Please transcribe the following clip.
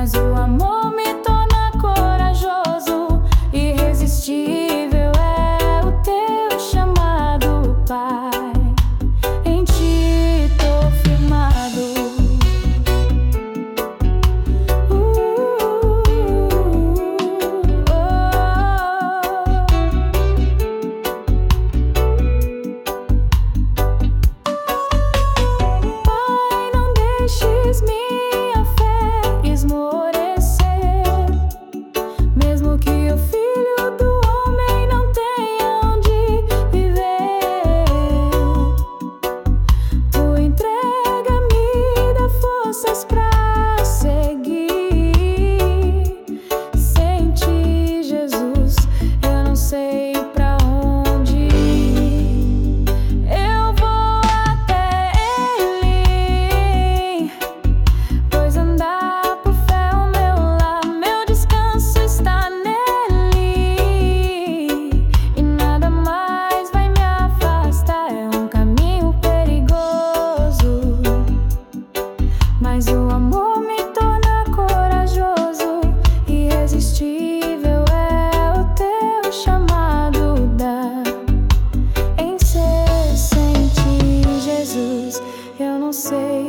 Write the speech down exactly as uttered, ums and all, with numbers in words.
mas o amor me torna corajoso. Irresistível é o teu chamado, Pai. Em ti tô firmado. Uh, oh. Pai, não deixes minha fé esmorecer, mesmo que o filho do homem não tenha onde viver. Tu entrega-me, dá forças pra seguir. Sem ti, Jesus, eu não sei pra onde ir. Eu vou até Ele, pois andar por fé é o meu lar, meu descanso está nele, e nada mais vai me afastar. É um caminho perigoso, mas o amor me torna corajoso. Irresistível é o teu chamado, dá em ser. Sem ti, Jesus, eu não sei